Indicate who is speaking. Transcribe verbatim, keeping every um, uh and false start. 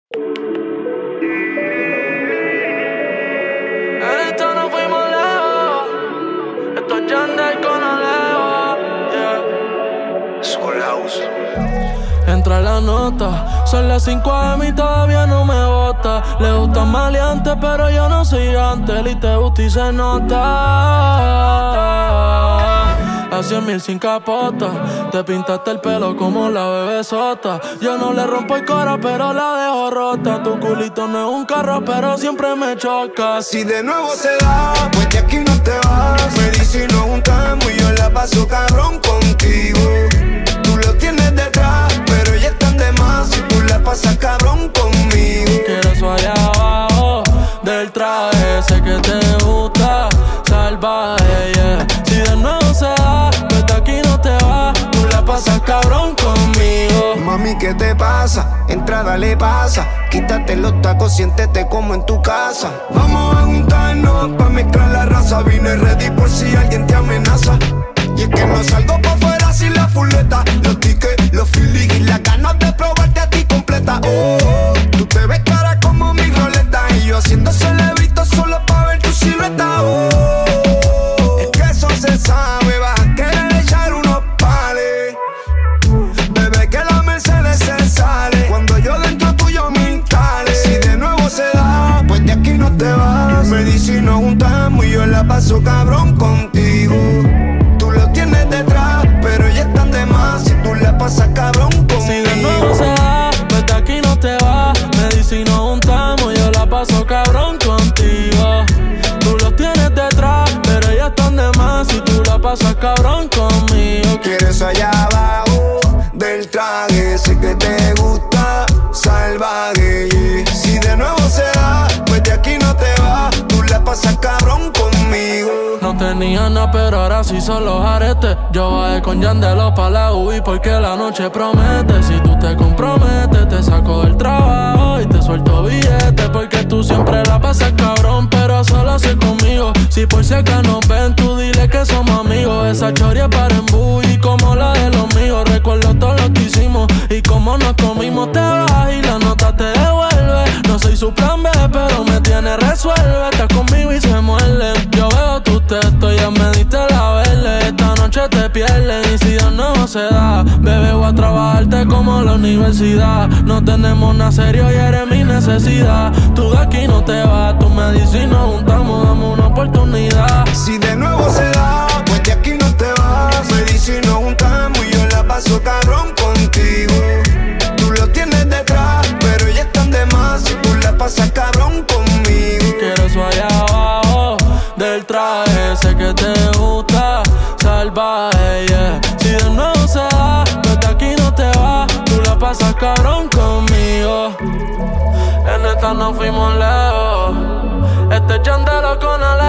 Speaker 1: En esto no fuimos lejos. Esto es Yandel con Alejo, yeah.
Speaker 2: Soul House.
Speaker 1: Entra la nota, son las cinco a m y todavía no me bota. Le gustan maleantes, pero yo no soy antes. Y te gusta y se nota. A cien mil sin capota, te pintaste el pelo como la bebé sota. Yo no le rompo el coro, pero la dejo rota. Tu culito no es un carro, pero siempre me choca.
Speaker 2: Si de nuevo se da, pues de aquí no te vas. Me dice y nos juntamos y yo la paso cabrón contigo. Tú lo tienes detrás, pero ya están de más. Si tú la pasas cabrón conmigo.
Speaker 1: Quiero eso allá abajo del traje, sé que te gusta, salvaje, yeah. Si de nuevo se da, pues de aquí no te vas. Tú la pasas cabrón conmigo.
Speaker 2: Mami, ¿qué te pasa? Entrada le pasa. Quítate los tacos, siéntete como en tu casa. Vamos a juntarnos pa' mezclar la raza. Vine ready por si alguien te amenaza. Y es que no salgo pa' afuera sin la fuleta. Los tickets, los feelings y las ganas de probarte a ti completa. Oh, oh, tú te ves cara como mi roleta. Y yo haciendo celebrito solo pa' ver tu silueta. Oh, es que eso se sabe. Vas a querer echar unos pales. Bebé, que la Mercedes se sale cuando yo dentro tuyo me instale. Si de nuevo se da, pues de aquí no te vas. Me dice y nos juntamos y yo la paso cabrón contigo. Tú lo tienes detrás, pero ya están de más. Si tú la pasas cabrón conmigo.
Speaker 1: Si de nuevo se da, pues de aquí no te vas. Me dice y nos juntamos, yo la paso cabrón contigo. Tú lo tienes detrás, pero ya están de más. Si tú la pasas cabrón conmigo.
Speaker 2: Quieres allá abajo del traje, sé que te gusta, salvaje, yeah. Si de nuevo se da, pues de aquí no te vas. Tú la pasas cabrón conmigo.
Speaker 1: No tenía nada, pero ahora sí son los aretes. Yo bajé con Yandelo pa' la U I porque la noche promete. Si tú te comprometes, te saco del trabajo y te suelto billetes. Porque tú siempre la pasas cabrón, pero solo haces conmigo. Si por si acá nos ven, tú dile que somos amigos. Esa choria es para embullir como la de los míos. Recuerdo todo lo que hicimos y como nos comimos. Te vas y la nota te devuelve. No soy su plan B, pero me tiene resuelve. Estás conmigo y se muerden. Yo veo tus textos, ya me diste la verde. Esta noche te pierden y si Dios no se da, bebé, voy a trabajarte como la universidad. No tenemos nada serio y eres mi necesidad. Tú de aquí no te vas, tú me dices y nos juntamos, dame una oportunidad.
Speaker 2: Si de nuevo se da, pues de aquí no te vas. Me dice y nos juntamos y yo la paso cabrón contigo. Tú lo tienes detrás, pero ya están de más. Si tú la pasas cabrón conmigo.
Speaker 1: Quiero eso allá abajo del traje, sé que te gusta, salvaje, yeah. Si de nuevo se da, pues de aquí no te vas. Tú la pasas cabrón conmigo. En esta no fuimos lejos. Este es Yandelo con Alejo.